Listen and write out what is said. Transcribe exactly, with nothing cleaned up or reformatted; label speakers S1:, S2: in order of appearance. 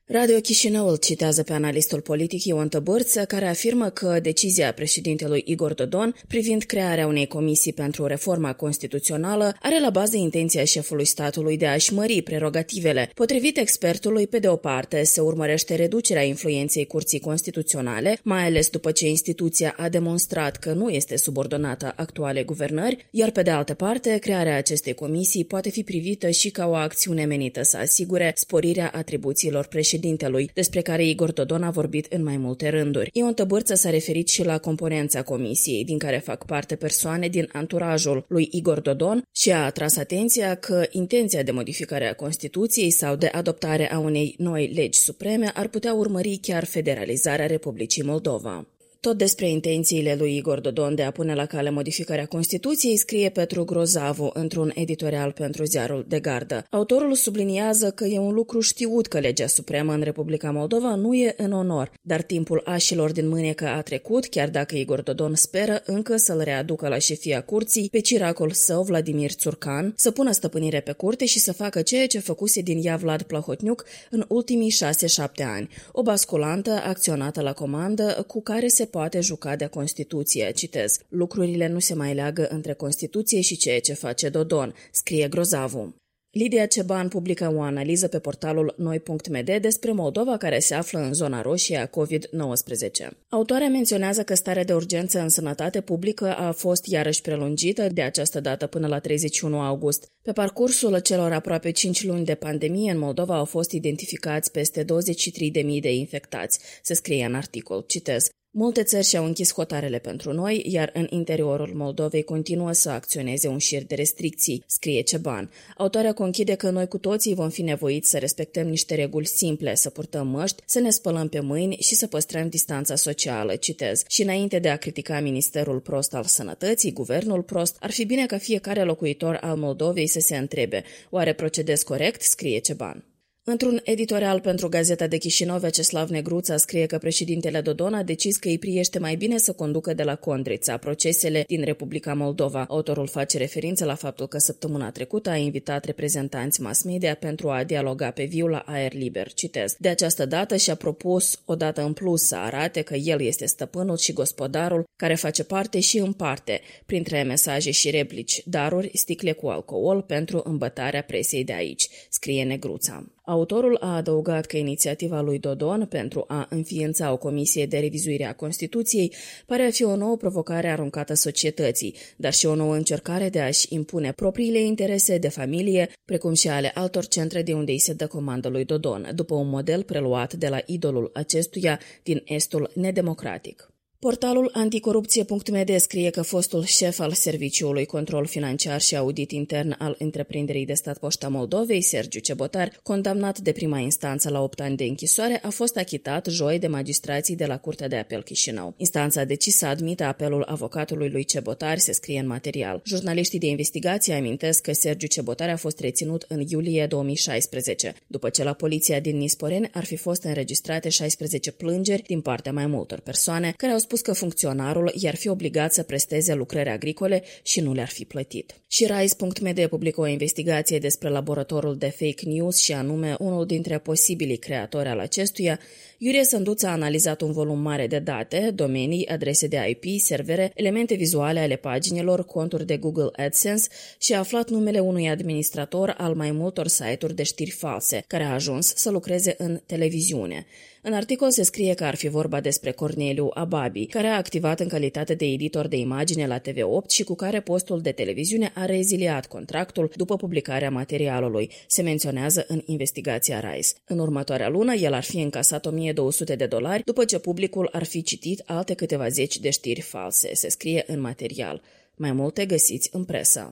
S1: Radio Chișinăul citează pe analistul politic Ion Tăbârță, care afirmă că decizia președintelui Igor Dodon privind crearea unei comisii pentru reforma constituțională are la bază intenția șefului statului de a-și mări prerogativele. Potrivit expertului, pe de o parte, se urmărește reducerea influenței Curții Constituționale, mai ales după ce instituția a demonstrat că nu este subordonată actualei guvernări, iar pe de altă parte, crearea acestei comisii poate fi privită și ca o acțiune menită să asigure sporirea atribuțiilor președintelui, despre care Igor Dodon a vorbit în mai multe rânduri. Ion Tăbârță s-a referit și la componența comisiei, din care fac parte persoane din anturajul lui Igor Dodon, și a atras atenția că intenția de modificare a Constituției sau de adoptare a unei noi legi supreme ar putea urmări chiar federalizarea Republicii Moldova. Tot despre intențiile lui Igor Dodon de a pune la cale modificarea Constituției scrie Petru Grozavu într-un editorial pentru ziarul De Gardă. Autorul subliniază că e un lucru știut că legea supremă în Republica Moldova nu e în onor, dar timpul așilor din mânecă a trecut, chiar dacă Igor Dodon speră încă să-l readucă la șefia curții pe ciracul său Vladimir Țurcan, să pună stăpânire pe curte și să facă ceea ce făcuse din ea Vlad Plahotniuc în ultimii șase-șapte ani, o basculantă acționată la comandă cu care se poate juca de Constituție. Citez: lucrurile nu se mai leagă între Constituție și ceea ce face Dodon, scrie Grozavu. Lidia Ceban publică o analiză pe portalul noi punct m d despre Moldova, care se află în zona roșie a covid nouăsprezece. Autoarea menționează că starea de urgență în sănătate publică a fost iarăși prelungită, de această dată până la treizeci și unu august. Pe parcursul celor aproape cinci luni de pandemie, în Moldova au fost identificați peste douăzeci și trei de mii de infectați, se scrie în articol. Citez: multe țări și-au închis hotarele pentru noi, iar în interiorul Moldovei continuă să acționeze un șir de restricții, scrie Ceban. Autoarea conchide că noi cu toții vom fi nevoiți să respectăm niște reguli simple, să purtăm măști, să ne spălăm pe mâini și să păstrăm distanța socială. Citez: și înainte de a critica Ministerul prost al Sănătății, guvernul prost, ar fi bine ca fiecare locuitor al Moldovei să se întrebe: oare procedez corect? Scrie Ceban. Într-un editorial pentru Gazeta de Chișinău, Vyacheslav Negruța scrie că președintele Dodon a decis că îi priește mai bine să conducă de la Condrița procesele din Republica Moldova. Autorul face referință la faptul că săptămâna trecută a invitat reprezentanți mass media pentru a dialoga pe viu la aer liber. Citez: de această dată și-a propus o dată în plus să arate că el este stăpânul și gospodarul care face parte și împarte, printre mesaje și replici, daruri, sticle cu alcool pentru îmbătarea presei de aici, scrie Negruța. Autorul a adăugat că inițiativa lui Dodon pentru a înființa o comisie de revizuire a Constituției pare a fi o nouă provocare aruncată societății, dar și o nouă încercare de a-și impune propriile interese de familie, precum și ale altor centre de unde îi se dă comandă lui Dodon, după un model preluat de la idolul acestuia din estul nedemocratic. Portalul anticorupție punct m d scrie că fostul șef al Serviciului Control Financiar și Audit Intern al Întreprinderii de Stat Poșta Moldovei, Sergiu Cebotar, condamnat de prima instanță la opt ani de închisoare, a fost achitat joi de magistrații de la Curtea de Apel Chișinău. Instanța a decis să admită apelul avocatului lui Cebotar, se scrie în material. Jurnaliștii de investigație amintesc că Sergiu Cebotar a fost reținut în iulie două mii șaisprezece, după ce la poliția din Nisporeni ar fi fost înregistrate șaisprezece plângeri din partea mai multor persoane care au spus că funcționarul i-ar fi obligat să presteze lucrări agricole și nu le-ar fi plătit. Și Rise punct m d publică o investigație despre laboratorul de fake news și anume unul dintre posibilii creatori al acestuia. Iurie Sânduță a analizat un volum mare de date, domenii, adrese de I P, servere, elemente vizuale ale paginilor, conturi de Google AdSense și a aflat numele unui administrator al mai multor site-uri de știri false, care a ajuns să lucreze în televiziune. În articol se scrie că ar fi vorba despre Corneliu Ababi, care a activat în calitate de editor de imagine la T V opt și cu care postul de televiziune a reziliat contractul după publicarea materialului, se menționează în investigația Rise. În următoarea lună, el ar fi încasat o mie două sute de dolari după ce publicul ar fi citit alte câteva zeci de știri false, se scrie în material. Mai multe găsiți în presă.